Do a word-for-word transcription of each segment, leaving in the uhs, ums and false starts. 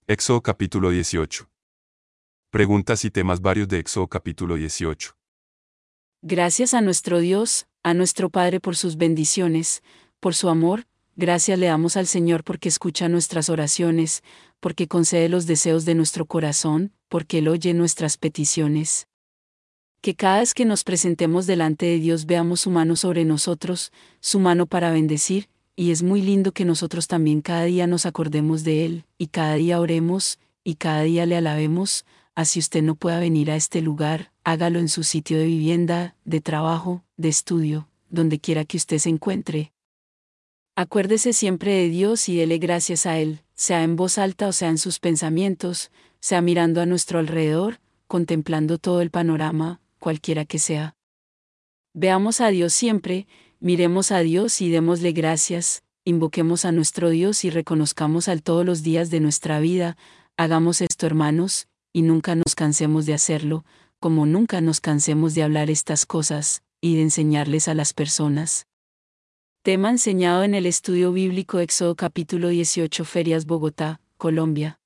Éxodo capítulo dieciocho. Preguntas y temas varios de Éxodo capítulo dieciocho. Gracias a nuestro Dios, a nuestro Padre por sus bendiciones, por su amor, gracias le damos al Señor porque escucha nuestras oraciones, porque concede los deseos de nuestro corazón, porque Él oye nuestras peticiones. Que cada vez que nos presentemos delante de Dios veamos su mano sobre nosotros, su mano para bendecir, y es muy lindo que nosotros también cada día nos acordemos de Él, y cada día oremos, y cada día le alabemos. Así usted no pueda venir a este lugar, hágalo en su sitio de vivienda, de trabajo, de estudio, donde quiera que usted se encuentre. Acuérdese siempre de Dios y dele gracias a Él, sea en voz alta o sea en sus pensamientos, sea mirando a nuestro alrededor, contemplando todo el panorama, cualquiera que sea. Veamos a Dios siempre, miremos a Dios y démosle gracias, invoquemos a nuestro Dios y reconozcamos al todos los días de nuestra vida. Hagamos esto, hermanos, y nunca nos cansemos de hacerlo, como nunca nos cansemos de hablar estas cosas, y de enseñarles a las personas. Tema enseñado en el estudio bíblico Éxodo capítulo dieciocho, Ferias, Bogotá, Colombia.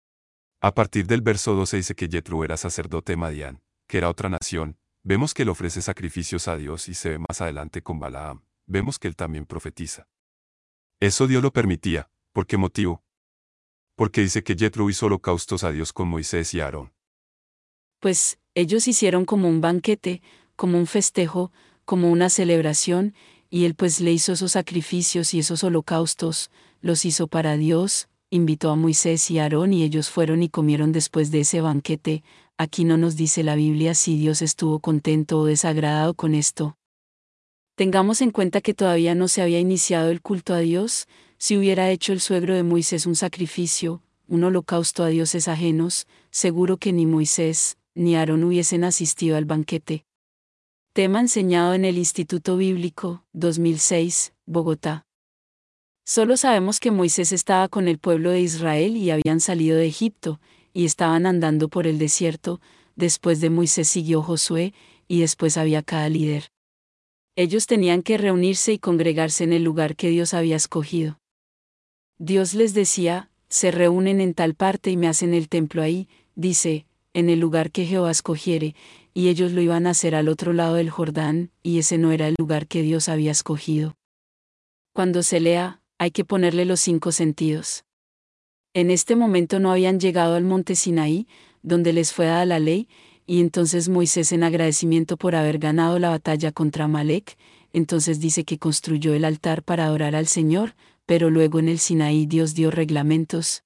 A partir del verso doce dice que Yetro era sacerdote de Madián, que era otra nación. Vemos que él ofrece sacrificios a Dios y se ve más adelante con Balaam. Vemos que él también profetiza. Eso Dios lo permitía. ¿Por qué motivo? Porque dice que Yetro hizo holocaustos a Dios con Moisés y Aarón. Pues, ellos hicieron como un banquete, como un festejo, como una celebración, y él pues le hizo esos sacrificios y esos holocaustos, los hizo para Dios, invitó a Moisés y Aarón y ellos fueron y comieron después de ese banquete. Aquí no nos dice la Biblia si Dios estuvo contento o desagradado con esto. Tengamos en cuenta que todavía no se había iniciado el culto a Dios. Si hubiera hecho el suegro de Moisés un sacrificio, un holocausto a dioses ajenos, seguro que ni Moisés, ni Aarón hubiesen asistido al banquete. Tema enseñado en el Instituto Bíblico, dos mil seis, Bogotá. Solo sabemos que Moisés estaba con el pueblo de Israel y habían salido de Egipto, y estaban andando por el desierto. Después de Moisés siguió Josué, y después había cada líder. Ellos tenían que reunirse y congregarse en el lugar que Dios había escogido. Dios les decía, se reúnen en tal parte y me hacen el templo ahí, dice, en el lugar que Jehová escogiere, y ellos lo iban a hacer al otro lado del Jordán, y ese no era el lugar que Dios había escogido. Cuando se lea, hay que ponerle los cinco sentidos. En este momento no habían llegado al monte Sinaí, donde les fue dada la ley, y entonces Moisés, en agradecimiento por haber ganado la batalla contra Amalec, entonces dice que construyó el altar para adorar al Señor, pero luego en el Sinaí Dios dio reglamentos.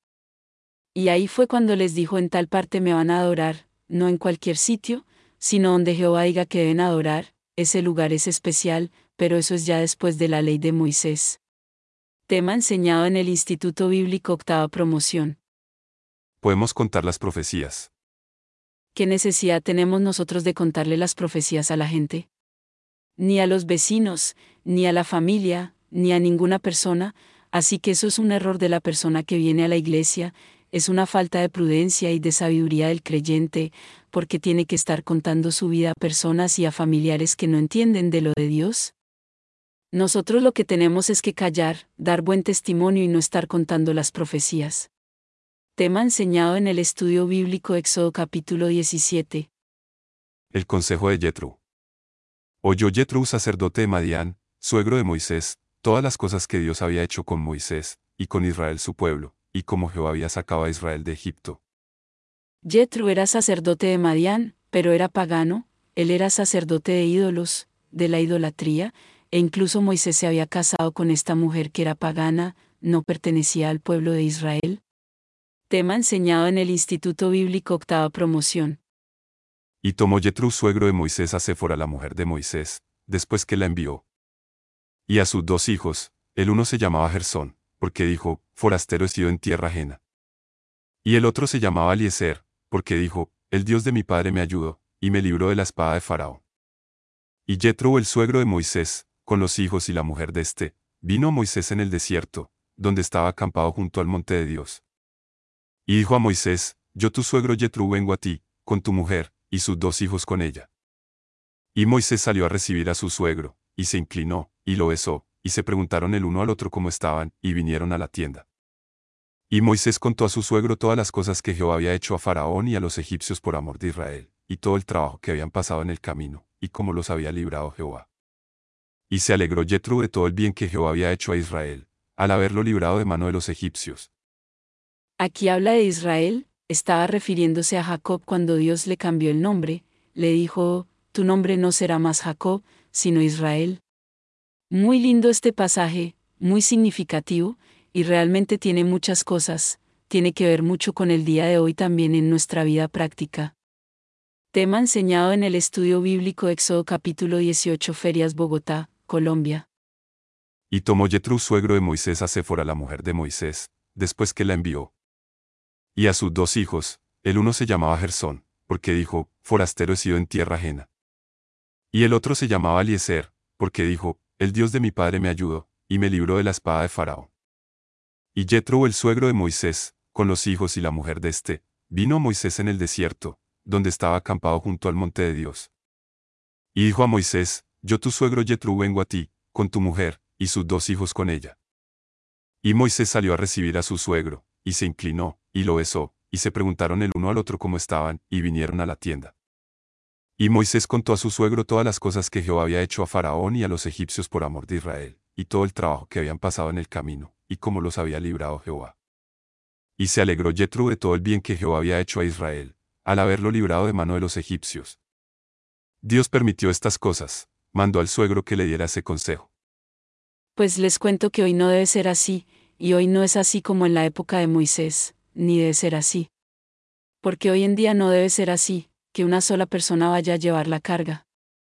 Y ahí fue cuando les dijo: en tal parte me van a adorar, no en cualquier sitio, sino donde Jehová diga que deben adorar. Ese lugar es especial, pero eso es ya después de la ley de Moisés. Tema enseñado en el Instituto Bíblico, octava promoción. Podemos contar las profecías. ¿Qué necesidad tenemos nosotros de contarle las profecías a la gente? Ni a los vecinos, ni a la familia, ni a ninguna persona, así que eso es un error de la persona que viene a la iglesia, es una falta de prudencia y de sabiduría del creyente, porque tiene que estar contando su vida a personas y a familiares que no entienden de lo de Dios. Nosotros lo que tenemos es que callar, dar buen testimonio y no estar contando las profecías. Tema enseñado en el estudio bíblico Éxodo capítulo diecisiete. El consejo de Yetro. Oyó Yetro, sacerdote de Madián, suegro de Moisés, todas las cosas que Dios había hecho con Moisés, y con Israel su pueblo, y cómo Jehová había sacado a Israel de Egipto. Yetro era sacerdote de Madián, pero era pagano. Él era sacerdote de ídolos, de la idolatría, e incluso Moisés se había casado con esta mujer que era pagana, no pertenecía al pueblo de Israel. Tema enseñado en el Instituto Bíblico, octava promoción. Y tomó Yetro, suegro de Moisés, a Séfora, la mujer de Moisés, después que la envió. Y a sus dos hijos, el uno se llamaba Gersón, porque dijo, forastero he sido en tierra ajena. Y el otro se llamaba Eliezer, porque dijo, el Dios de mi padre me ayudó, y me libró de la espada de Faraón. Y Yetro, el suegro de Moisés, con los hijos y la mujer de éste, vino a Moisés en el desierto, donde estaba acampado junto al monte de Dios. Y dijo a Moisés, yo tu suegro Yetro vengo a ti, con tu mujer, y sus dos hijos con ella. Y Moisés salió a recibir a su suegro, y se inclinó, y lo besó, y se preguntaron el uno al otro cómo estaban, y vinieron a la tienda. Y Moisés contó a su suegro todas las cosas que Jehová había hecho a Faraón y a los egipcios por amor de Israel, y todo el trabajo que habían pasado en el camino, y cómo los había librado Jehová. Y se alegró Jethro de todo el bien que Jehová había hecho a Israel, al haberlo librado de mano de los egipcios. Aquí habla de Israel, estaba refiriéndose a Jacob cuando Dios le cambió el nombre, le dijo, tu nombre no será más Jacob, sino Israel. Muy lindo este pasaje, muy significativo, y realmente tiene muchas cosas, tiene que ver mucho con el día de hoy también en nuestra vida práctica. Tema enseñado en el estudio bíblico Éxodo capítulo dieciocho Ferias Bogotá, Colombia. Y tomó Jethro suegro de Moisés a Séfora la mujer de Moisés, después que la envió. Y a sus dos hijos, el uno se llamaba Gersón, porque dijo, forastero he sido en tierra ajena. Y el otro se llamaba Eliezer, porque dijo, el Dios de mi padre me ayudó, y me libró de la espada de Faraón. Y Jethro, el suegro de Moisés, con los hijos y la mujer de éste, vino a Moisés en el desierto, donde estaba acampado junto al monte de Dios. Y dijo a Moisés, yo tu suegro Jethro vengo a ti, con tu mujer, y sus dos hijos con ella. Y Moisés salió a recibir a su suegro, y se inclinó, y lo besó, y se preguntaron el uno al otro cómo estaban, y vinieron a la tienda. Y Moisés contó a su suegro todas las cosas que Jehová había hecho a Faraón y a los egipcios por amor de Israel, y todo el trabajo que habían pasado en el camino, y cómo los había librado Jehová. Y se alegró Jethro de todo el bien que Jehová había hecho a Israel, al haberlo librado de mano de los egipcios. Dios permitió estas cosas, mandó al suegro que le diera ese consejo. Pues les cuento que hoy no debe ser así, y hoy no es así como en la época de Moisés, ni debe ser así. Porque hoy en día no debe ser así, que una sola persona vaya a llevar la carga.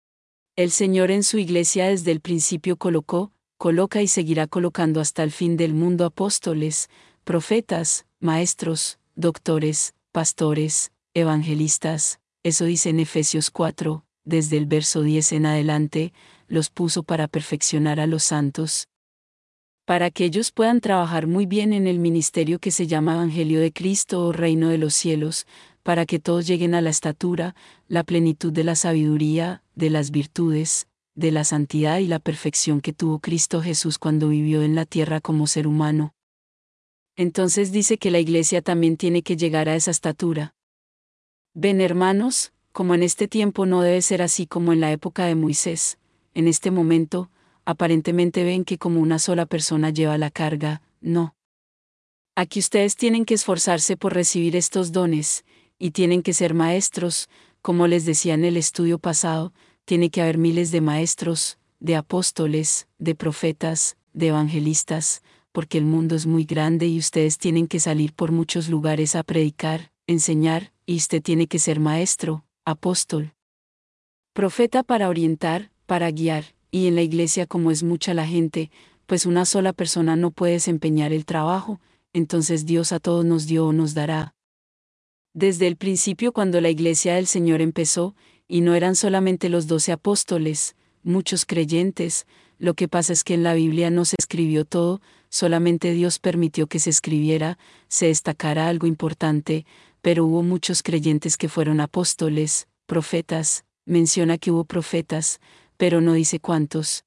El Señor en su iglesia desde el principio colocó, coloca y seguirá colocando hasta el fin del mundo apóstoles, profetas, maestros, doctores, pastores, evangelistas, eso dice en Efesios cuatro, desde el verso diez en adelante, los puso para perfeccionar a los santos, para que ellos puedan trabajar muy bien en el ministerio que se llama Evangelio de Cristo o Reino de los Cielos, para que todos lleguen a la estatura, la plenitud de la sabiduría, de las virtudes, de la santidad y la perfección que tuvo Cristo Jesús cuando vivió en la tierra como ser humano. Entonces dice que la iglesia también tiene que llegar a esa estatura. Ven, hermanos, como en este tiempo no debe ser así como en la época de Moisés, en este momento, aparentemente ven que como una sola persona lleva la carga, no. Aquí ustedes tienen que esforzarse por recibir estos dones, y tienen que ser maestros, como les decía en el estudio pasado, tiene que haber miles de maestros, de apóstoles, de profetas, de evangelistas, porque el mundo es muy grande y ustedes tienen que salir por muchos lugares a predicar, enseñar, y usted tiene que ser maestro, apóstol, profeta para orientar, para guiar, y en la iglesia como es mucha la gente, pues una sola persona no puede desempeñar el trabajo, entonces Dios a todos nos dio o nos dará. Desde el principio cuando la iglesia del Señor empezó, y no eran solamente los doce apóstoles, muchos creyentes, lo que pasa es que en la Biblia no se escribió todo, solamente Dios permitió que se escribiera, se destacara algo importante, pero hubo muchos creyentes que fueron apóstoles, profetas, menciona que hubo profetas, pero no dice cuántos.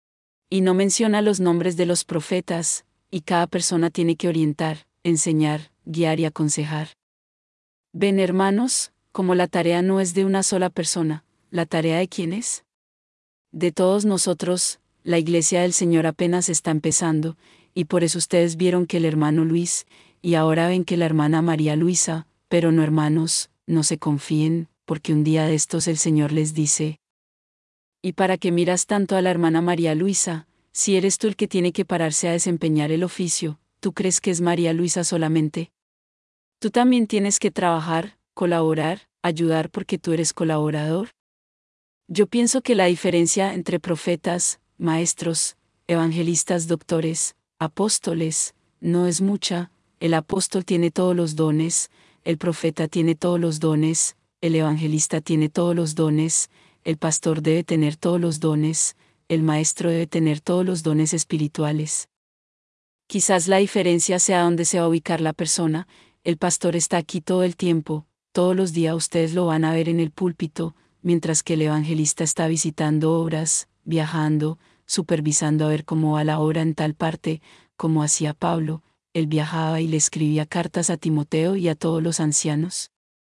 Y no menciona los nombres de los profetas, y cada persona tiene que orientar, enseñar, guiar y aconsejar. Ven, hermanos, como la tarea no es de una sola persona, ¿la tarea de quién es? De todos nosotros, la iglesia del Señor apenas está empezando, y por eso ustedes vieron que el hermano Luis, y ahora ven que la hermana María Luisa, pero no hermanos, no se confíen, porque un día de estos el Señor les dice, ¿y para qué miras tanto a la hermana María Luisa, si eres tú el que tiene que pararse a desempeñar el oficio, tú crees que es María Luisa solamente? Tú también tienes que trabajar, colaborar, ayudar porque tú eres colaborador. Yo pienso que la diferencia entre profetas, maestros, evangelistas, doctores, apóstoles, no es mucha. El apóstol tiene todos los dones, el profeta tiene todos los dones, el evangelista tiene todos los dones, el pastor debe tener todos los dones, el maestro debe tener todos los dones espirituales. Quizás la diferencia sea dónde se va a ubicar la persona. El pastor está aquí todo el tiempo, todos los días ustedes lo van a ver en el púlpito, mientras que el evangelista está visitando obras, viajando, supervisando a ver cómo va la obra en tal parte, como hacía Pablo. él viajaba y le escribía cartas a Timoteo y a todos los ancianos.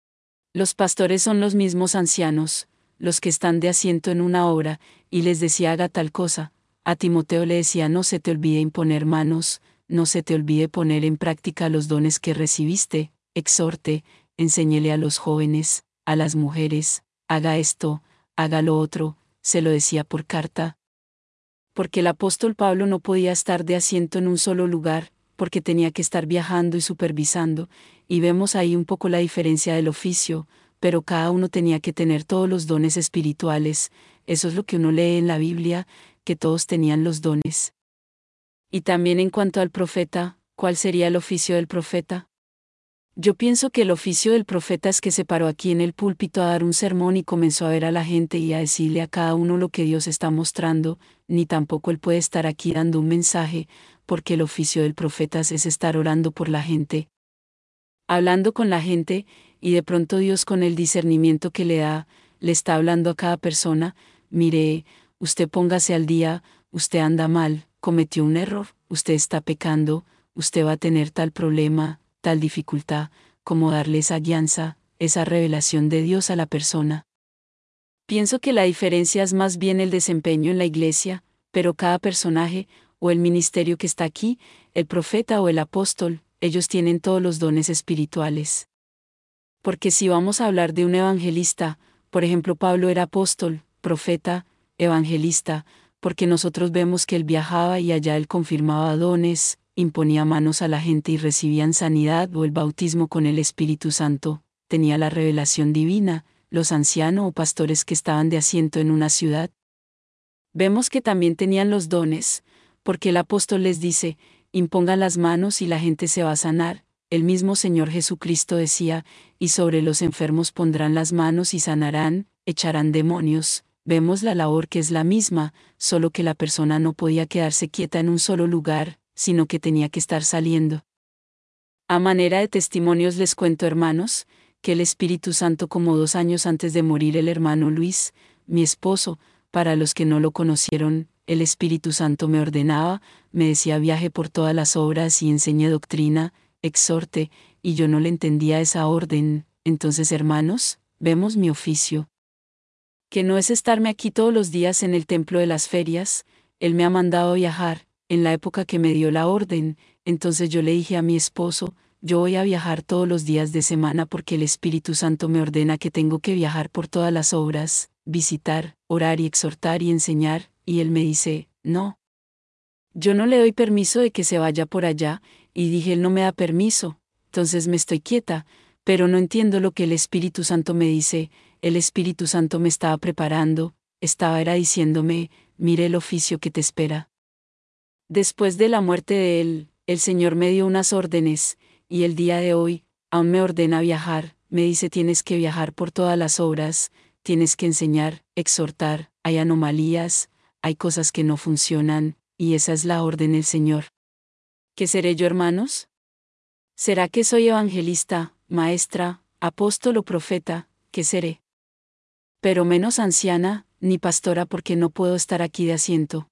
Los pastores son los mismos ancianos, los que están de asiento en una obra, y les decía haga tal cosa. A Timoteo le decía no se te olvide imponer manos, no se te olvide poner en práctica los dones que recibiste, exhorte, enséñele a los jóvenes, a las mujeres, haga esto, haga lo otro, se lo decía por carta. Porque el apóstol Pablo no podía estar de asiento en un solo lugar, porque tenía que estar viajando y supervisando, y vemos ahí un poco la diferencia del oficio, pero cada uno tenía que tener todos los dones espirituales, eso es lo que uno lee en la Biblia, que todos tenían los dones. Y también en cuanto al profeta, ¿cuál sería el oficio del profeta? Yo pienso que el oficio del profeta es que se paró aquí en el púlpito a dar un sermón y comenzó a ver a la gente y a decirle a cada uno lo que Dios está mostrando, ni tampoco él puede estar aquí dando un mensaje, porque el oficio del profeta es estar orando por la gente, hablando con la gente, y de pronto Dios con el discernimiento que le da, le está hablando a cada persona, mire, usted póngase al día, usted anda mal, cometió un error, usted está pecando, usted va a tener tal problema, tal dificultad, como darle esa guianza, esa revelación de Dios a la persona. Pienso que la diferencia es más bien el desempeño en la iglesia, pero cada personaje, o el ministerio que está aquí, el profeta o el apóstol, ellos tienen todos los dones espirituales. Porque si vamos a hablar de un evangelista, por ejemplo Pablo era apóstol, profeta, evangelista, porque nosotros vemos que él viajaba y allá él confirmaba dones, imponía manos a la gente y recibían sanidad o el bautismo con el Espíritu Santo, tenía la revelación divina, los ancianos o pastores que estaban de asiento en una ciudad. Vemos que también tenían los dones, porque el apóstol les dice, impongan las manos y la gente se va a sanar. El mismo Señor Jesucristo decía, y sobre los enfermos pondrán las manos y sanarán, echarán demonios. Vemos la labor que es la misma, solo que la persona no podía quedarse quieta en un solo lugar, sino que tenía que estar saliendo. A manera de testimonios les cuento, hermanos, que el Espíritu Santo, como dos años antes de morir el hermano Luis, mi esposo, para los que no lo conocieron, el Espíritu Santo me ordenaba, me decía viaje por todas las obras y enseñe doctrina, exhorte, y yo no le entendía esa orden. Entonces, hermanos, vemos mi oficio. Que no es estarme aquí todos los días en el templo de las ferias, él me ha mandado viajar, en la época que me dio la orden, entonces yo le dije a mi esposo, yo voy a viajar todos los días de semana porque el Espíritu Santo me ordena que tengo que viajar por todas las obras, visitar, orar y exhortar y enseñar, y él me dice, no. Yo no le doy permiso de que se vaya por allá, y dije él no me da permiso, entonces me estoy quieta, pero no entiendo lo que el Espíritu Santo me dice, el Espíritu Santo me estaba preparando, estaba era diciéndome, mire el oficio que te espera. Después de la muerte de él, el Señor me dio unas órdenes, y el día de hoy, aún me ordena viajar, me dice tienes que viajar por todas las obras, tienes que enseñar, exhortar, hay anomalías, hay cosas que no funcionan, y esa es la orden del Señor. ¿Qué seré yo, hermanos? ¿Será que soy evangelista, maestra, apóstol o profeta? ¿Qué seré? Pero menos anciana, ni pastora porque no puedo estar aquí de asiento.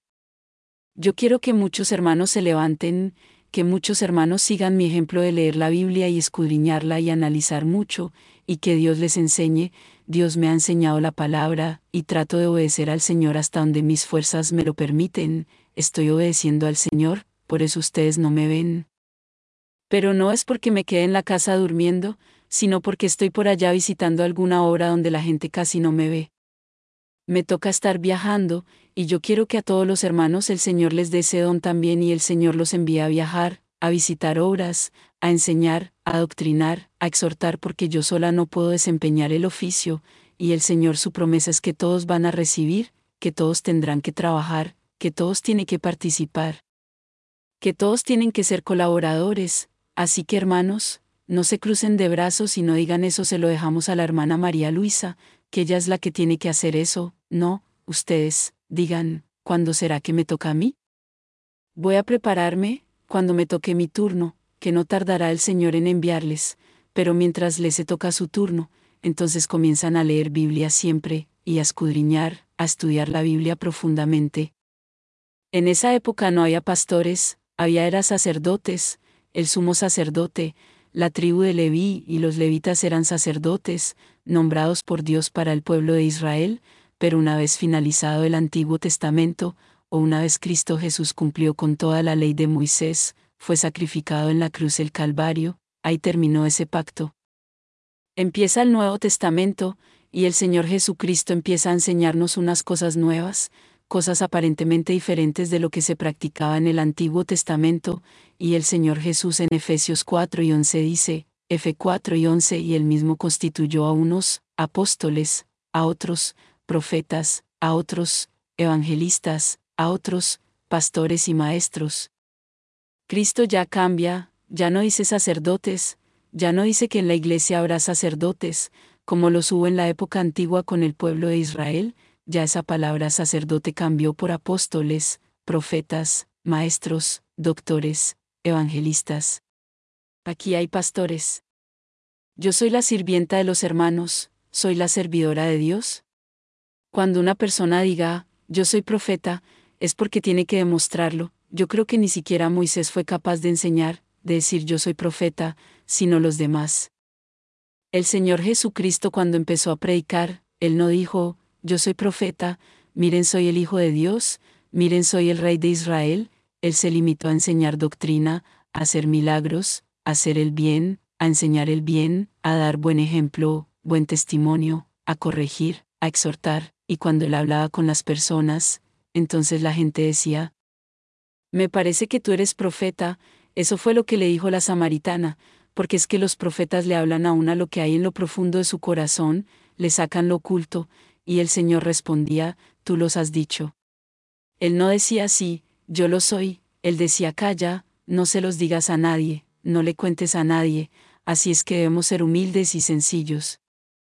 Yo quiero que muchos hermanos se levanten, que muchos hermanos sigan mi ejemplo de leer la Biblia y escudriñarla y analizar mucho, y que Dios les enseñe. Dios me ha enseñado la palabra, y trato de obedecer al Señor hasta donde mis fuerzas me lo permiten, estoy obedeciendo al Señor, por eso ustedes no me ven. Pero no es porque me quede en la casa durmiendo, sino porque estoy por allá visitando alguna obra donde la gente casi no me ve. Me toca estar viajando, y yo quiero que a todos los hermanos el Señor les dé ese don también y el Señor los envía a viajar, a visitar obras, a enseñar, a adoctrinar, a exhortar porque yo sola no puedo desempeñar el oficio, y el Señor su promesa es que todos van a recibir, que todos tendrán que trabajar, que todos tienen que participar, que todos tienen que ser colaboradores, así que hermanos, no se crucen de brazos y no digan eso se lo dejamos a la hermana María Luisa, que ella es la que tiene que hacer eso, no, ustedes, digan, ¿cuándo será que me toca a mí? Voy a prepararme, cuando me toque mi turno, que no tardará el Señor en enviarles, pero mientras les se toca su turno, entonces comienzan a leer Biblia siempre, y a escudriñar, a estudiar la Biblia profundamente. En esa época no había pastores, había era sacerdotes, el sumo sacerdote, la tribu de Leví y los levitas eran sacerdotes, nombrados por Dios para el pueblo de Israel, pero una vez finalizado el Antiguo Testamento, o una vez Cristo Jesús cumplió con toda la ley de Moisés, fue sacrificado en la cruz del Calvario, ahí terminó ese pacto. Empieza el Nuevo Testamento, y el Señor Jesucristo empieza a enseñarnos unas cosas nuevas, cosas aparentemente diferentes de lo que se practicaba en el Antiguo Testamento, y el Señor Jesús en Efesios cuatro y once dice, F cuatro y once y él mismo constituyó a unos, apóstoles, a otros, profetas, a otros, evangelistas, a otros, pastores y maestros. Cristo ya cambia, ya no dice sacerdotes, ya no dice que en la iglesia habrá sacerdotes, como los hubo en la época antigua con el pueblo de Israel, ya esa palabra sacerdote cambió por apóstoles, profetas, maestros, doctores, evangelistas. Aquí hay pastores. Yo soy la sirvienta de los hermanos, soy la servidora de Dios. Cuando una persona diga, yo soy profeta, es porque tiene que demostrarlo. Yo creo que ni siquiera Moisés fue capaz de enseñar, de decir yo soy profeta, sino los demás. El Señor Jesucristo cuando empezó a predicar, Él no dijo, yo soy profeta, miren soy el Hijo de Dios, miren soy el Rey de Israel. Él se limitó a enseñar doctrina, a hacer milagros, a hacer el bien, a enseñar el bien, a dar buen ejemplo, buen testimonio, a corregir, a exhortar, y cuando Él hablaba con las personas, entonces la gente decía, me parece que tú eres profeta. Eso fue lo que le dijo la samaritana, porque es que los profetas le hablan a una lo que hay en lo profundo de su corazón, le sacan lo oculto, y el Señor respondía, tú los has dicho. Él no decía así, yo lo soy, él decía calla, no se los digas a nadie, no le cuentes a nadie, así es que debemos ser humildes y sencillos.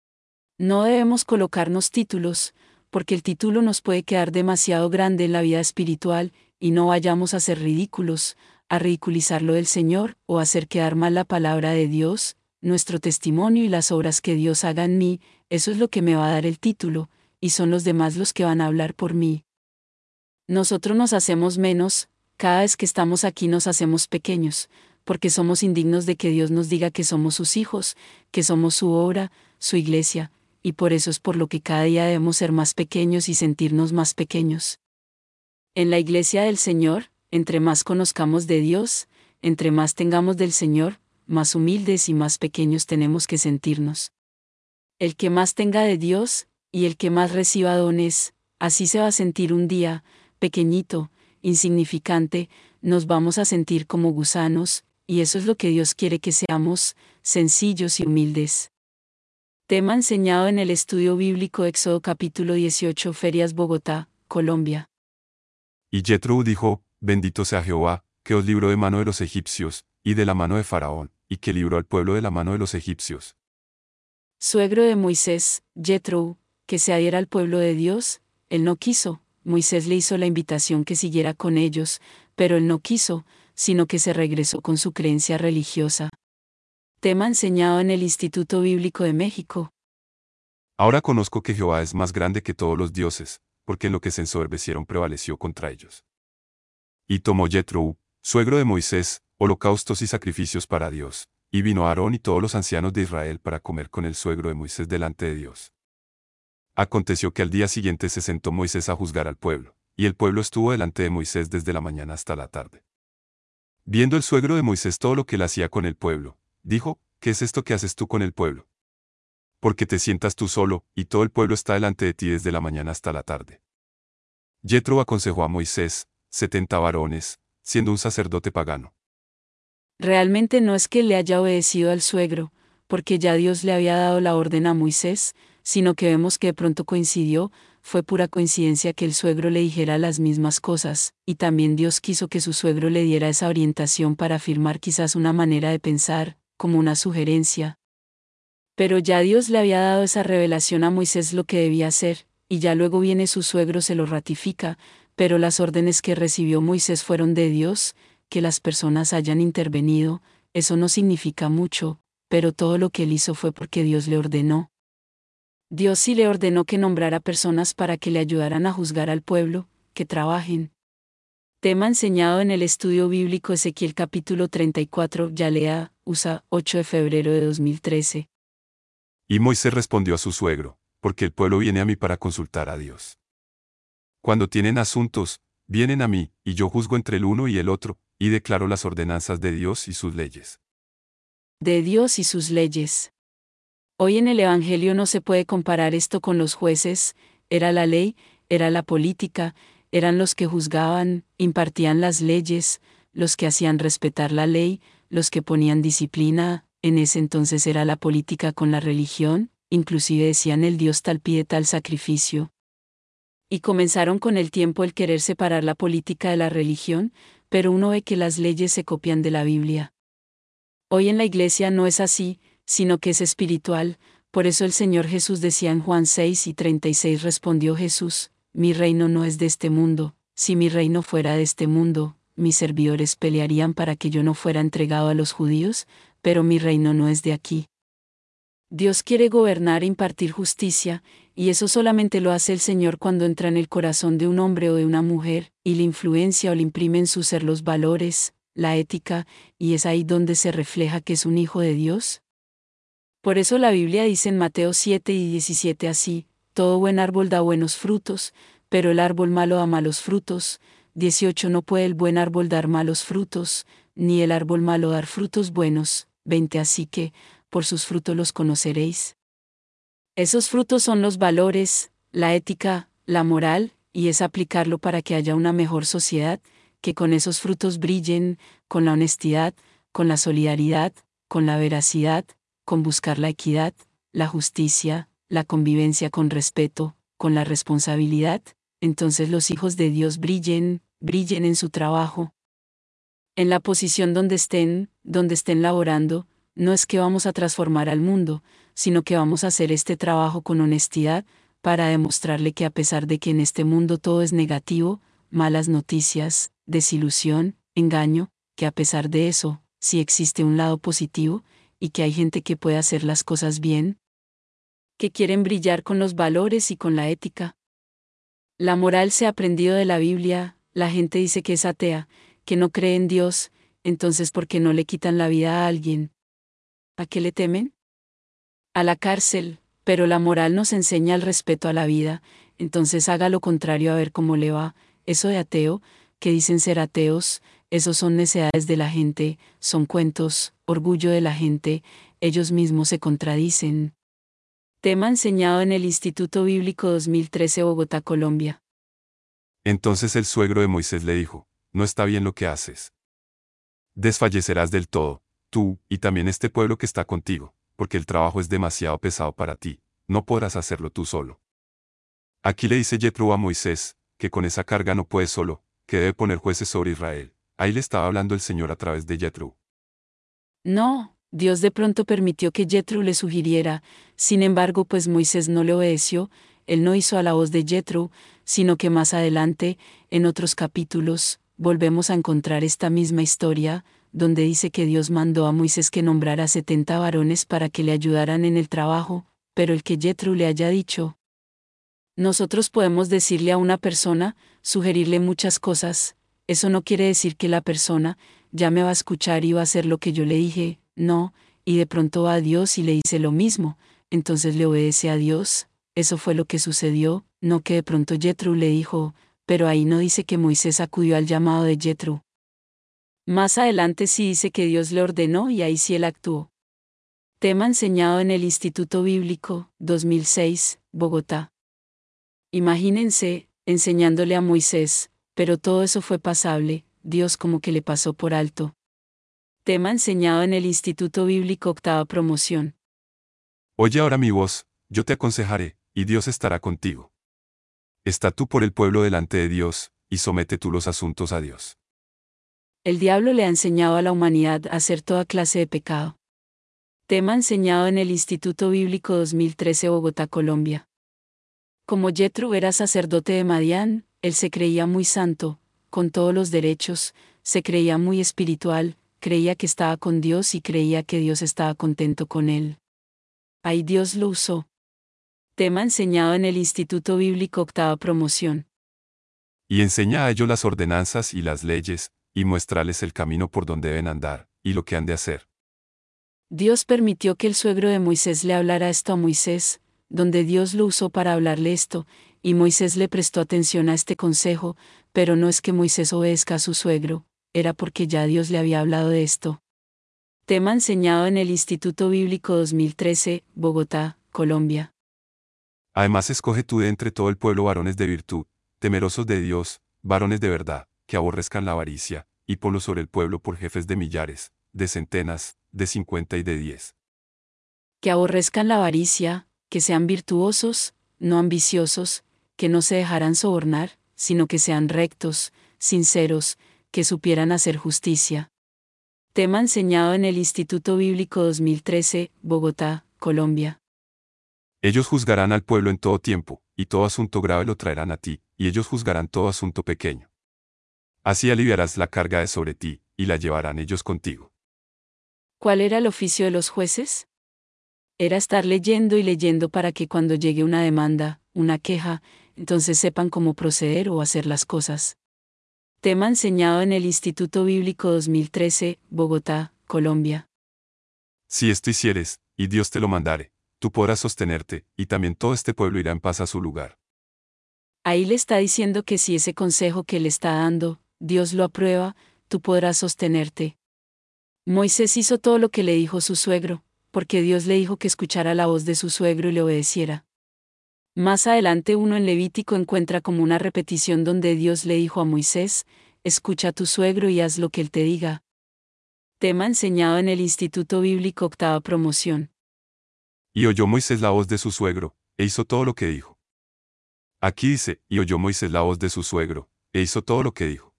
No debemos colocarnos títulos, porque el título nos puede quedar demasiado grande en la vida espiritual, y no vayamos a ser ridículos, a ridiculizar lo del Señor, o a hacer quedar mal la palabra de Dios, nuestro testimonio y las obras que Dios haga en mí, eso es lo que me va a dar el título, y son los demás los que van a hablar por mí. Nosotros nos hacemos menos, cada vez que estamos aquí nos hacemos pequeños, porque somos indignos de que Dios nos diga que somos sus hijos, que somos su obra, su iglesia, y por eso es por lo que cada día debemos ser más pequeños y sentirnos más pequeños. En la iglesia del Señor, entre más conozcamos de Dios, entre más tengamos del Señor, más humildes y más pequeños tenemos que sentirnos. El que más tenga de Dios, y el que más reciba dones, así se va a sentir un día, pequeñito, insignificante, nos vamos a sentir como gusanos, y eso es lo que Dios quiere que seamos, sencillos y humildes. Tema enseñado en el estudio bíblico Éxodo capítulo dieciocho, Ferias Bogotá, Colombia. Y Jethro dijo, bendito sea Jehová, que os libró de mano de los egipcios, y de la mano de Faraón, y que libró al pueblo de la mano de los egipcios. Suegro de Moisés, Jethro, que se adhiera al pueblo de Dios, él no quiso, Moisés le hizo la invitación que siguiera con ellos, pero él no quiso, sino que se regresó con su creencia religiosa. Tema enseñado en el Instituto Bíblico de México. Ahora conozco que Jehová es más grande que todos los dioses, porque en lo que se ensoberbecieron prevaleció contra ellos. Y tomó Jethro, suegro de Moisés, holocaustos y sacrificios para Dios, y vino Aarón y todos los ancianos de Israel para comer con el suegro de Moisés delante de Dios. Aconteció que al día siguiente se sentó Moisés a juzgar al pueblo, y el pueblo estuvo delante de Moisés desde la mañana hasta la tarde. Viendo el suegro de Moisés todo lo que él hacía con el pueblo, dijo, ¿qué es esto que haces tú con el pueblo? Porque te sientas tú solo, y todo el pueblo está delante de ti desde la mañana hasta la tarde. Jethro aconsejó a Moisés, setenta varones, siendo un sacerdote pagano. Realmente no es que le haya obedecido al suegro, porque ya Dios le había dado la orden a Moisés, sino que vemos que de pronto coincidió, fue pura coincidencia que el suegro le dijera las mismas cosas, y también Dios quiso que su suegro le diera esa orientación para afirmar quizás una manera de pensar, como una sugerencia. Pero ya Dios le había dado esa revelación a Moisés lo que debía hacer, y ya luego viene su suegro se lo ratifica, pero las órdenes que recibió Moisés fueron de Dios. Que las personas hayan intervenido, eso no significa mucho, pero todo lo que él hizo fue porque Dios le ordenó. Dios sí le ordenó que nombrara personas para que le ayudaran a juzgar al pueblo, que trabajen. Tema enseñado en el estudio bíblico Ezequiel capítulo treinta y cuatro, Yalea, U S A, ocho de febrero de dos mil trece. Y Moisés respondió a su suegro, porque el pueblo viene a mí para consultar a Dios. Cuando tienen asuntos, vienen a mí, y yo juzgo entre el uno y el otro, y declaro las ordenanzas de Dios y sus leyes. De Dios y sus leyes. Hoy en el Evangelio no se puede comparar esto con los jueces, era la ley, era la política, eran los que juzgaban, impartían las leyes, los que hacían respetar la ley, los que ponían disciplina, en ese entonces era la política con la religión, inclusive decían el Dios tal pide tal sacrificio. Y comenzaron con el tiempo el querer separar la política de la religión, pero uno ve que las leyes se copian de la Biblia. Hoy en la iglesia no es así, sino que es espiritual, por eso el Señor Jesús decía en Juan seis y treinta y seis respondió Jesús, mi reino no es de este mundo, si mi reino fuera de este mundo, mis servidores pelearían para que yo no fuera entregado a los judíos, pero mi reino no es de aquí. Dios quiere gobernar e impartir justicia, y eso solamente lo hace el Señor cuando entra en el corazón de un hombre o de una mujer, y le influencia o le imprime en su ser los valores, la ética, y es ahí donde se refleja que es un hijo de Dios. Por eso la Biblia dice en Mateo siete y diecisiete así, todo buen árbol da buenos frutos, pero el árbol malo da malos frutos. dieciocho No puede el buen árbol dar malos frutos, ni el árbol malo dar frutos buenos. veinte Así que, por sus frutos los conoceréis. Esos frutos son los valores, la ética, la moral, y es aplicarlo para que haya una mejor sociedad, que con esos frutos brillen, con la honestidad, con la solidaridad, con la veracidad, con buscar la equidad, la justicia, la convivencia con respeto, con la responsabilidad, entonces los hijos de Dios brillen, brillen en su trabajo. En la posición donde estén, donde estén laborando, no es que vamos a transformar al mundo, sino que vamos a hacer este trabajo con honestidad, para demostrarle que a pesar de que en este mundo todo es negativo, malas noticias, desilusión, engaño, que a pesar de eso, sí existe un lado positivo, y que hay gente que puede hacer las cosas bien, que quieren brillar con los valores y con la ética. La moral se ha aprendido de la Biblia, la gente dice que es atea, que no cree en Dios, entonces ¿por qué no le quitan la vida a alguien? ¿A qué le temen? A la cárcel, pero la moral nos enseña el respeto a la vida, entonces haga lo contrario a ver cómo le va. Eso de ateo, que dicen ser ateos, esos son necedades de la gente, son cuentos, orgullo de la gente, ellos mismos se contradicen. Tema enseñado en el Instituto Bíblico dos mil trece, Bogotá, Colombia. Entonces el suegro de Moisés le dijo, no está bien lo que haces. Desfallecerás del todo, tú, y también este pueblo que está contigo, porque el trabajo es demasiado pesado para ti, no podrás hacerlo tú solo. Aquí le dice Yetro a Moisés, que con esa carga no puede solo, que debe poner jueces sobre Israel. Ahí le estaba hablando el Señor a través de Yetro. No, Dios de pronto permitió que Yetro le sugiriera, sin embargo pues Moisés no le obedeció, él no hizo a la voz de Yetro, sino que más adelante, en otros capítulos, volvemos a encontrar esta misma historia, donde dice que Dios mandó a Moisés que nombrara setenta varones para que le ayudaran en el trabajo, pero el que Yetro le haya dicho. Nosotros podemos decirle a una persona, sugerirle muchas cosas, eso no quiere decir que la persona ya me va a escuchar y va a hacer lo que yo le dije, no, y de pronto va a Dios y le dice lo mismo, entonces le obedece a Dios, eso fue lo que sucedió, no que de pronto Yetro le dijo, pero ahí no dice que Moisés acudió al llamado de Yetro. Más adelante sí dice que Dios le ordenó y ahí sí él actuó. Tema enseñado en el Instituto Bíblico, dos mil seis, Bogotá. Imagínense, enseñándole a Moisés, pero todo eso fue pasable, Dios como que le pasó por alto. Tema enseñado en el Instituto Bíblico, octava promoción. Oye ahora mi voz, yo te aconsejaré, y Dios estará contigo. Está tú por el pueblo delante de Dios, y somete tú los asuntos a Dios. El diablo le ha enseñado a la humanidad a hacer toda clase de pecado. Tema enseñado en el Instituto Bíblico dos mil trece, Bogotá, Colombia. Como Yetro era sacerdote de Madián, él se creía muy santo, con todos los derechos, se creía muy espiritual, creía que estaba con Dios y creía que Dios estaba contento con él. Ahí Dios lo usó. Tema enseñado en el Instituto Bíblico, octava promoción. Y enseña a ellos las ordenanzas y las leyes, y muéstrales el camino por donde deben andar, y lo que han de hacer. Dios permitió que el suegro de Moisés le hablara esto a Moisés, donde Dios lo usó para hablarle esto, y Moisés le prestó atención a este consejo, pero no es que Moisés obedezca a su suegro, era porque ya Dios le había hablado de esto. Tema enseñado en el Instituto Bíblico dos mil trece, Bogotá, Colombia. Además escoge tú de entre todo el pueblo varones de virtud, temerosos de Dios, varones de verdad, que aborrezcan la avaricia, y ponlos sobre el pueblo por jefes de millares, de centenas, de cincuenta y de diez. Que aborrezcan la avaricia, que sean virtuosos, no ambiciosos, que no se dejaran sobornar, sino que sean rectos, sinceros, que supieran hacer justicia. Tema enseñado en el Instituto Bíblico dos mil trece, Bogotá, Colombia. Ellos juzgarán al pueblo en todo tiempo, y todo asunto grave lo traerán a ti, y ellos juzgarán todo asunto pequeño. Así aliviarás la carga de sobre ti, y la llevarán ellos contigo. ¿Cuál era el oficio de los jueces? Era estar leyendo y leyendo para que cuando llegue una demanda, una queja, entonces sepan cómo proceder o hacer las cosas. Tema enseñado en el Instituto Bíblico dos mil trece, Bogotá, Colombia. Si esto hicieres, y Dios te lo mandare, tú podrás sostenerte, y también todo este pueblo irá en paz a su lugar. Ahí le está diciendo que si ese consejo que le está dando, Dios lo aprueba, tú podrás sostenerte. Moisés hizo todo lo que le dijo su suegro, porque Dios le dijo que escuchara la voz de su suegro y le obedeciera. Más adelante uno en Levítico encuentra como una repetición donde Dios le dijo a Moisés, escucha a tu suegro y haz lo que él te diga. Tema enseñado en el Instituto Bíblico Octava Promoción. Y oyó Moisés la voz de su suegro, e hizo todo lo que dijo. Aquí dice, y oyó Moisés la voz de su suegro, e hizo todo lo que dijo.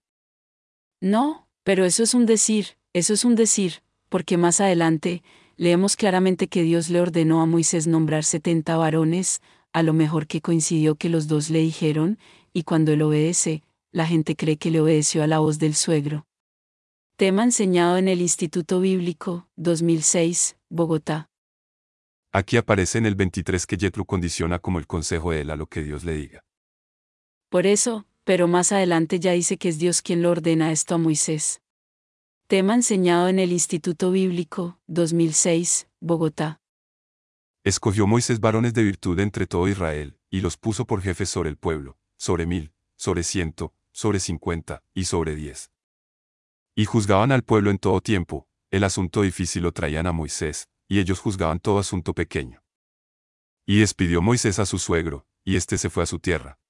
No, pero eso es un decir, eso es un decir, porque más adelante, leemos claramente que Dios le ordenó a Moisés nombrar setenta varones, a lo mejor que coincidió que los dos le dijeron, y cuando él obedece, la gente cree que le obedeció a la voz del suegro. Tema enseñado en el Instituto Bíblico, dos mil seis, Bogotá. Aquí aparece en el veintitrés que Yetro condiciona como el consejo de él a lo que Dios le diga. Por eso, pero más adelante ya dice que es Dios quien lo ordena esto a Moisés. Tema enseñado en el Instituto Bíblico, dos mil seis, Bogotá. Escogió Moisés varones de virtud entre todo Israel, y los puso por jefes sobre el pueblo, sobre mil, sobre ciento, sobre cincuenta, y sobre diez. Y juzgaban al pueblo en todo tiempo, el asunto difícil lo traían a Moisés, y ellos juzgaban todo asunto pequeño. Y despidió Moisés a su suegro, y éste se fue a su tierra.